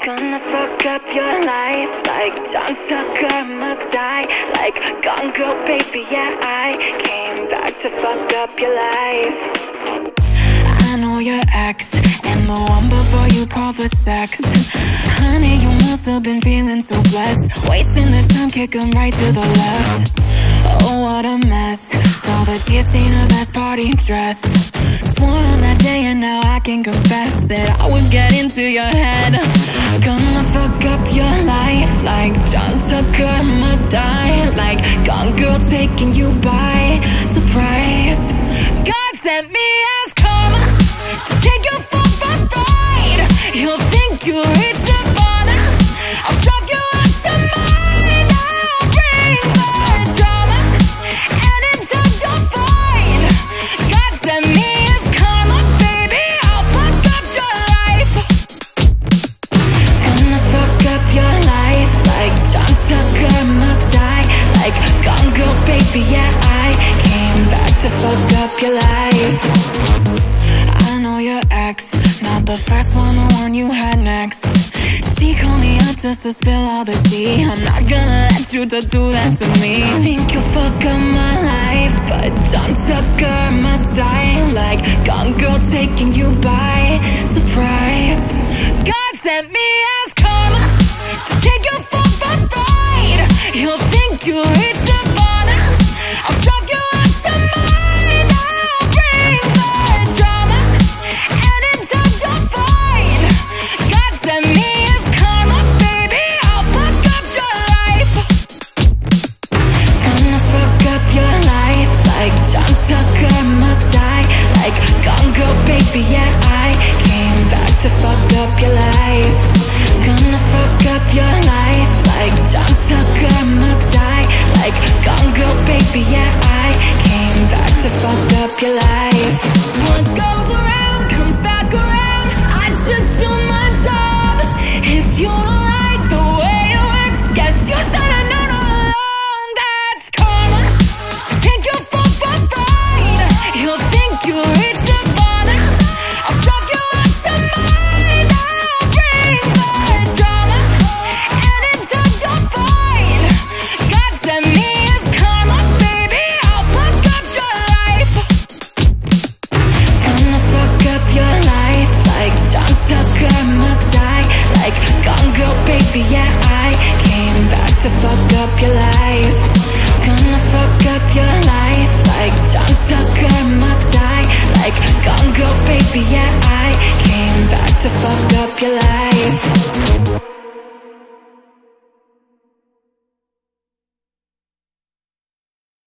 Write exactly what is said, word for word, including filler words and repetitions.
Gonna fuck up your life like John Tucker must die. Like Gone Girl, baby, yeah, I came back to fuck up your life. I know your ex and the one before you called for sex. Honey, you must have been feeling so blessed, wasting the time, kick 'em right to the left. Oh, what a mess. Saw the tears stain her best party dress. Swore on that day and now I can confess that I would get into your head. Gonna fuck up your life like John Tucker must die. Like Gone Girl taking you by surprise. God sent me as karma to take you for a ride. You'll think you reached nirvana. I'll drop you out your mind. I'll bring the drama. Anytime you're fine. God sent me as karma, baby. I'll fuck up your life. Gonna fuck up your life like John Tucker must die. Like Gone Girl, baby, yeah, I came back to fuck up your life. I know your ex, not the first one, the one you had next. She called me up just to spill all the tea. I'm not gonna let you to do that to me. Think you'll fuck up my life, but John Tucker must die. Like Gone Girl taking you by surprise. God sent me as karma to take you for a ride. You'll think you reached nirvana. I'll drop you out your mind. I'll bring the drama. Anytime you're fine. God sent me as karma, baby. I'll fuck up your life. Gonna fuck up your life like John Tucker must die. Like Gone Girl, baby, yeah, I came back to fuck up your life. Gonna fuck up your life like John Tucker must die. Like Gone Girl, baby, yeah, I came back to fuck up your life. What goes around comes back around. I just do my job. If you don't like the way it works, guess you should've known all along. That's karma. Take you for a ride. You'll think you reached nirvana. I'll drop you out your mind. I'll bring the drama. Anytime you're fine. God sent me as karma, baby. I'll fuck up your life. Gonna fuck up your life like John Tucker must die. Like Gone Girl, baby, yeah, I came back to fuck up your life. Gonna fuck up your life like John Tucker must die. Like Gone Girl, baby, yeah, I came back to fuck up your life.